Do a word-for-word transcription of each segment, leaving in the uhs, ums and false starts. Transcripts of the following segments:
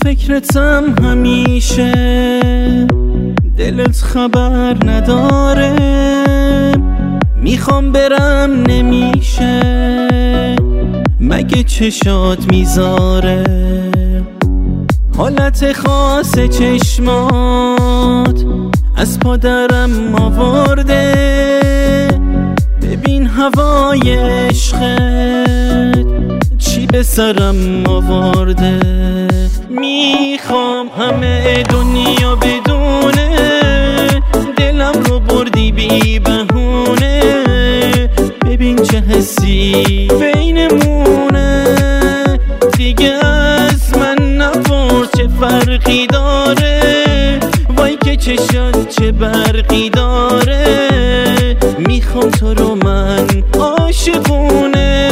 فکرتم همیشه، دلت خبر نداره، میخوام برم نمیشه، مگه چشات میذاره؟ حالت خاص چشمات از پادرم آورده، ببین هوای عشقت چی به سرم آورده. میخوام همه دنیا بدونه دلم رو بردی بی بهونه، ببین چه حسی بینمونه، دیگه از من نپرس چه فرقی داره، وای که چشات چه برقی داره، میخوام تو رو من عاشقونه.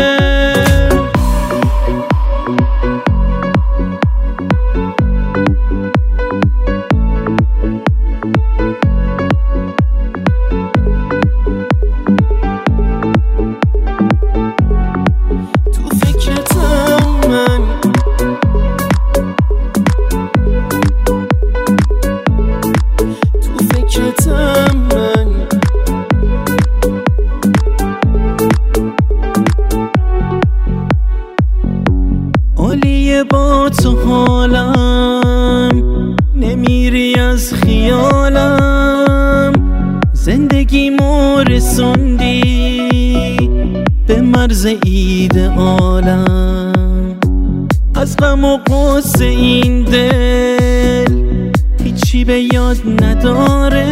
عالیه با تو حالم، نمیری از خیالم، زندگیمو رسوندی به مرز ایده‌آلم، از غم و غصه این دل هیچی به یاد نداره،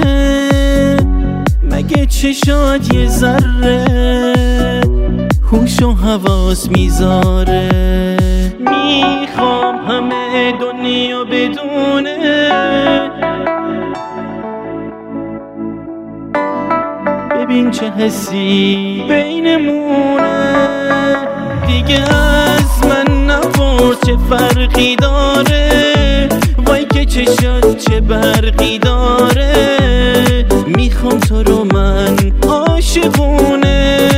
مگه چشات یه ذره هوش و حواس میذاره. میخوام همه دنیا بدونه ببین چه حسی بینمونه، دیگه از من نپرس چه فرقی داره، وای که چشات چه برقی داره، میخوام تو رو من عاشقونه.